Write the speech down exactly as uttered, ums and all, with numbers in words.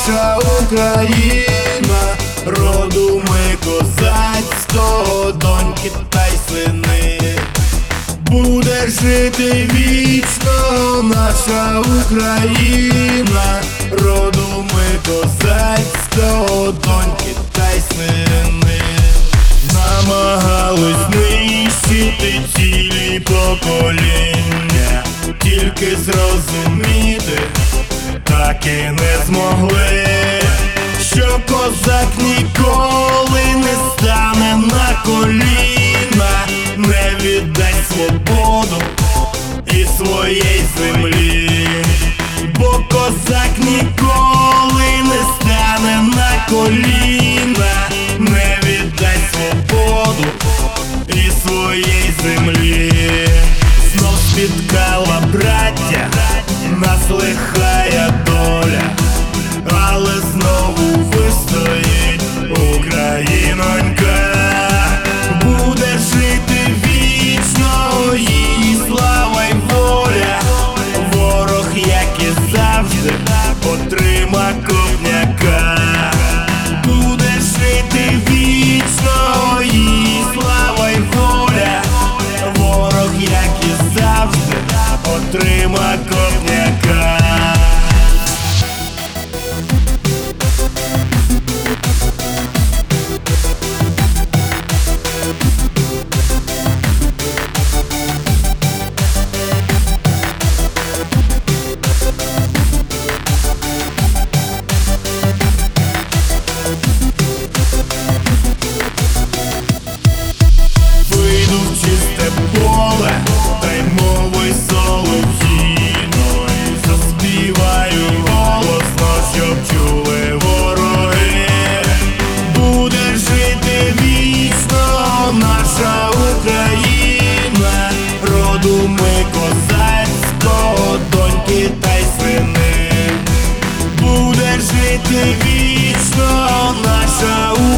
наша Україна, роду ми козацького, доньки та й сини. Буде жити вічно наша Україна, роду ми козацького, доньки та й сини. Намагались знищити цілі покоління, тільки зрозуміти так і не змогли, що козак ніколи не стане на коліна, не віддасть свободу і своєї землі, бо козак ніколи не стане на коліна, не віддасть свободу і своєї землі. Знов спіткала браття, нас лихая доля, але знову вистоїть Українонька. Буде жити вічно її слава й воля, ворог, як і завжди, отрима копняка. Буде жити вічно її слава й воля, ворог, як і завжди, отрима копняка. Вийду в чисте поле, та й мовою солов'їною заспіваю голосно, щоб чули вороги. Буде жити вічно наша Україна, роду ми козацького, доньки та й сини. Буде жити вічно наша Україна,